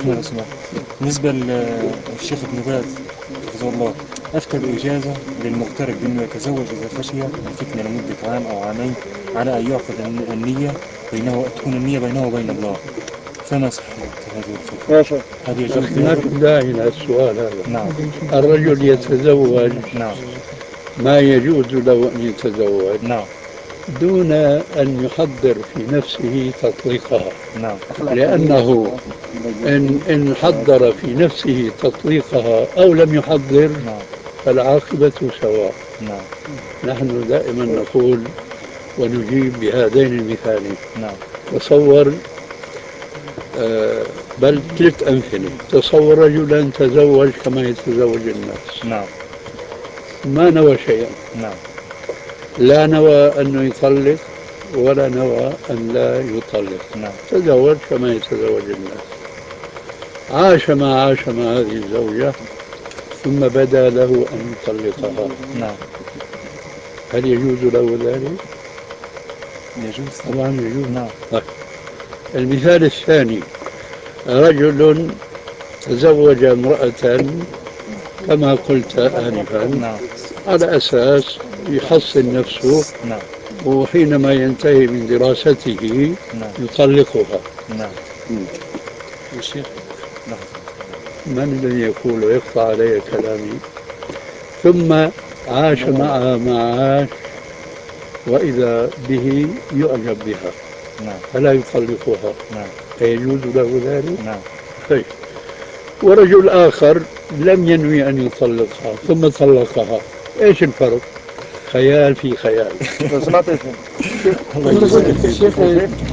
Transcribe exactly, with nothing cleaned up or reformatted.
شيخنا لو سمحت، بالنسبة للشيخ ابن باز حفظه الله، أفتى بإجازة للمغترب بأنه يتزوج إذا خشي الفتنة لمدة عام أو عامين على أن يعقد النية بينه تكون النية بينه وبين الله، فما صحة هذه الفتوى؟ ما شاء هل يجوز أخي ما ذلك؟ في داعي للسؤال هذا. نعم. الرجل يتزوج نعم. ما يجوز له أن يتزوج نعم. دون أن يحضر في نفسه تطليقها، نعم. لأنه إن, إن حضر في نفسه تطليقها أو لم يحضر نعم. فالعاقبة سواء. نعم. نحن دائما نقول ونجيب بهذين المثالين. نعم. تصور آه، بل ثلاث أمثلة. تصور رجلا تزوج كما يتزوج الناس، نعم. ما نوى شيئا، نعم. لا نوى أنه يطلق ولا نوى أن لا يطلق، نعم. تزوج كما يتزوج الناس، عاش ما عاش مع هذه الزوجة ثم بدا له أن يطلقها، نعم. هل يجوز له ذلك؟ يجوز. طبعا يجوز. نعم. طيب. المثال الثاني، رجل تزوج امرأة كما قلت آنفا نعم. على أساس يحصن نفسه، نعم. وحينما ينتهي من دراسته نعم. يطلقها. نعم. يا شيخ لحظة. من الذي يقول ويقطع علي كلامي؟ ثم عاش معها ما عاش وإذا به يعجب بها نعم. فلا يطلقها، نعم. أيجوز له ذلك؟ نعم. طيب. ورجل آخر لم ينوي أن يطلقها ثم طلقها، إيش الفرق؟ خيال في خيال. لو سمعت يا شيخ. الله يجزيك. الشيخ